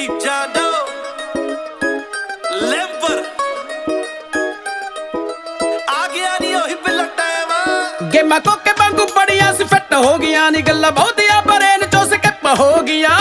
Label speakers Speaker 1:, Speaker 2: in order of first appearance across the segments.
Speaker 1: Jado Lemper ਆ ਗਿਆ ਨੀ ਉਹੀ ਬਿੱਲਾ ਟਾਈਮ
Speaker 2: ਗੇਮਾਂ ਕੋਕੇ ਵਾਂਗੂ ਬੜੀਆਂ ਸੀ ਫਿੱਟ ਹੋ ਗਈਆਂ ਨੀ ਗੱਲਾਂ ਬਹੁਤੀਆਂ ਬਰੇਨ ਚੋਂ ਸਕਿਪ ਹੋ ਗਈਆਂ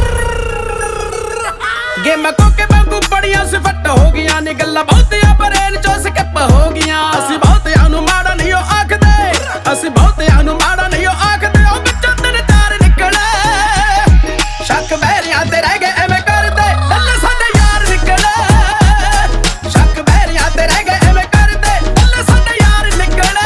Speaker 2: ਗੇਮਾਂ ਕੋਕੇ ਵਾਂਗੂ ਬੜੀਆਂ ਸੀ ਫਿੱਟ ਹੋ ਗਈਆਂ ਨੀ ਗੱਲਾਂ ਬਹੁਤੀਆਂ ਬਰੇਨ ਚੋਂ ਸਕਿਪ ਹੋ ਗਈਆਂ ਅਸੀਂ ਬਹੁਤਿਆਂ ਨੂੰ ਮਾੜਾ ਨਹੀਂ ਉਹ ਆਖਦੇ ਅਸੀਂ ਬਹੁਤਿਆਂ ਨੂੰ ਮਾੜਾ ਨਹੀਂ ਉਹ ਆਖਦੇ ਉਹ ਵਿੱਚੋਂ ਤਿੰਨ ਤਾਰ ਨਿਕਲੇ ਸ਼ੱਕ ਬਹਿਰਿਆਂ ਤੇ ਰਹਿ ਗਏ ਐਵੇਂ ਕਰਦੇ ਲੱਲੇ ਸਾਡੇ ਯਾਰ ਨਿਕਲੇ ਸ਼ੱਕ ਬਹਿਰਿਆਂ ਤੇ ਰਹਿ ਗਏ ਐਵੇਂ ਕਰਦੇ ਲੱਲੇ ਸਾਡੇ ਯਾਰ ਨਿਕਲੇ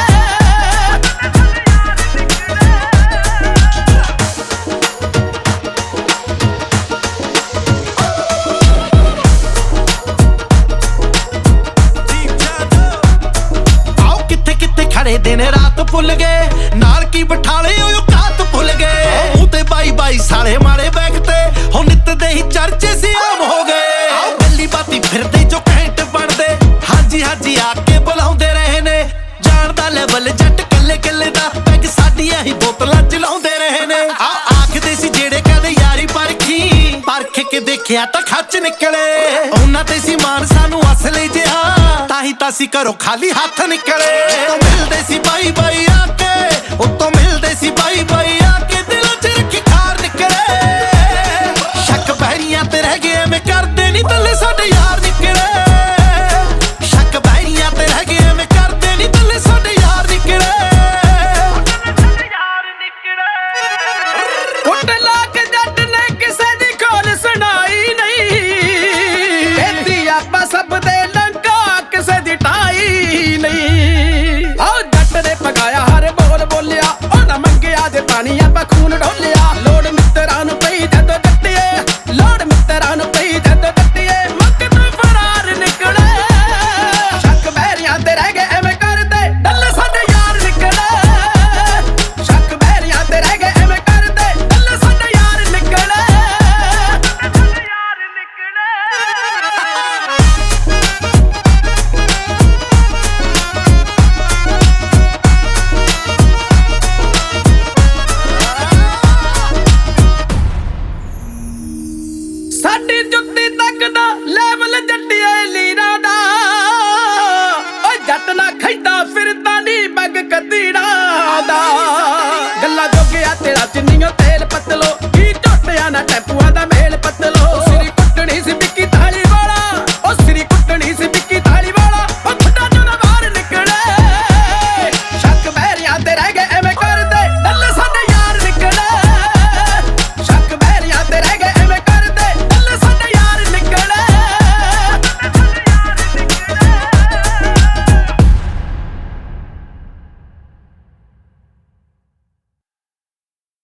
Speaker 1: ਆਓ ਕਿੱਥੇ ਕਿੱਥੇ ਖੜੇ ਦਿਨ ਰਾਤ ਭੁੱਲ ਗਏ ਨਾਲ ਕੀ ਬਿਠਾਲੇ ਉਹ ਕਾਤ ਭੁੱਲ ਗਏ ਮੂੰਹ ਤੇ ਬਾਈ ਬਾਈ ਸਾਲੇ ਮਾਰੇ ਬੈਗ ਤੇ ਹੁਣ ਨਿੱਤ ਦੇ ਹੀ ਚਰਚੇ ਸੀ ਆਮ ਹੋ ਗਏ ਆਓ ਗੱਲੀ ਬਾਤੀ ਫਿਰਦੇ ਜੋ ਘੈਂਟ ਬਣਦੇ ਹਾਂਜੀ ਹਾਂਜੀ ਆ ਕੇ ਬੁਲਾਉਂਦੇ ਰਹੇ ਨੇ ਜਾਣ ਦਾ ਲੈਵਲ ਜੱਟ ਕੱਲੇ ਕੱਲੇ ਦਾ ਪੈਗ ਸਾਡੀਆਂ ਹੀ ਬੋਤਲਾਂ ਚਲਾਉਂਦੇ ਰਹੇ ਨੇ ਆ ਆਖਦੇ ਸੀ ਜਿਹੜੇ ਕਹਿੰਦੇ ਯਾਰੀ ਪਰਖੀ ਪਰਖ ਕੇ ਦੇਖਿਆ ਤਾਂ ਖੱਚ ਨਿਕਲੇ ਉਹਨਾਂ ਤੇ ਸੀ ਮਾਨ ਸਾਨੂੰ ਅਸਲੀ ਜਿਹਾ ਤਾਂ ਹੀ ਤਾਂ ਸੀ ਘਰੋਂ ਖਾਲੀ ਹੱਥ ਨਿਕਲੇ ਉਤੋਂ ਮਿਲਦੇ ਸੀ ਬਾਈ ਬਾਈ ਆ ਕੇ ਉਤੋਂ ਮਿਲਦੇ ਸੀ ਬਾਈ ਬਾਈ ਆ ਕੇ ਦਿਲਾਂ 'ਚ ਰੱਖੀ ਖਾਰ ਨਿਕਲੇ ਸ਼ੱਕ ਬਹਿਰੀਆਂ ਤੇ ਰਹਿ ਗਏ ਐਵੇਂ ਕਰਦੇ ਨਹੀਂ ਤੱਲੇ ਸਾਡੇ ਯਾਰ ਨਿਕਲੇ ਸ਼ੱਕ ਬਹਿਰੀਆਂ ਤੇ ਰਹਿ ਗਏ ਐਵੇਂ ਕਰਦੇ ਨਹੀਂ ਤੱਲੇ ਸਾਡੇ ਯਾਰ ਨਿਕਲੇ
Speaker 2: ਕੁੱਟ ਲਾ ਕੇ ਜੱਟ ਨੇ ਕਿਸੇ ਦੀ ਖੋਲ ਸੁਣਾਈ ਨਹੀਂ ਕਹਿੰਦੀ ਆਪਾਂ ਸਭ ਦੇ ਲੰਕਾ ਕਿਸੇ ਦੀ ਟਾਈ ਨਹੀਂ ਆਹ ਜੱਟ ਨੇ ਪਗਾਇਆ ਹਰ ਬੋਲ ਬੋਲਿਆ ਉਹਨਾਂ ਮੰਗਿਆ ਜੇ ਪਾਣੀ ਆਪਾਂ ਖੂਨ ਢੋਲਿਆ ਲੋੜ ਮਿੱਤਰਾਂ ਨੂੰ ਪਈ ਜਦੋਂ ਡੱਟੀਏ ਲੋੜ ਮਿੱਤਰਾਂ ਨੂੰ ਪਈ ਜਦੋਂ ਡੱਟੀਏ ਮੁੱਕ ਤੋਂ ਫਰਾਰ ਨਿਕਲੇ ਸ਼ੱਕ ਬਹਿਰਿਆਂ ਤੇ ਰਹਿ ਗਏ ਐਵੇਂ ਕਰਦੇ ਡੱਲੇ ਸਾਡੇ ਯਾਰ ਨਿਕਲੇ ਸ਼ੱਕ ਬਹਿਰਿਆਂ ਤੇ ਰਹਿ ਗਏ ਐਵੇਂ ਕਰਦੇ ਡੱਲੇ ਸਾਡੇ ਯਾਰ ਨਿਕਲੇ ਸਾਡੀ ਜੁੱਤੀ ਤੱਕ ਦਾ ਲੈਵਲ ਜੱਟੀਏ ਲੀਰਾਂ ਦਾ ਓ ਜੱਟ ਨਾ ਖੈਦਾ ਫਿਰਦਾ ਨੀ ਬੱਗ ਕਤੀੜਾ ਦਾ ਗੱਲਾਂ ਜੋਗਿਆ ਤੇਰਾ ਚਿੰਨੀਓ ਤੇਲ ਪਤਲੋ ਕੀ ਝੋਟਿਆਂ ਨਾ ਟੈਪੂਆਂ ਦਾ ਮੇਲ ਪਤਲੋ ਸਿਰੀ ਕੁੱਟਣੀ ਸੀ ਵਿੱਕੀ ਥਾਲੀ ਵਾਲਾ ਓ ਸਿਰੀ ਕੁੱਟਣੀ ਸੀ ਵਿੱਕੀ ਥਾਲੀ ਵਾਲਾ ਓ ਖੁੱਡਾ ਚੋਂ ਨਾ ਬਾਹਰ ਨਿਕਲੇ ਸ਼ੱਕ ਬਹਿਰਿਆਂ ਤੇ ਰਹਿ ਗਏ ਐਵੇਂ ਕਰਦੇ ਡੱਲੇ ਸਾਡੇ ਯਾਰ ਨਿਕਲੇ ਸ਼ੱਕ ਬਹਿਰਿਆਂ ਤੇ ਰਹਿ ਗਏ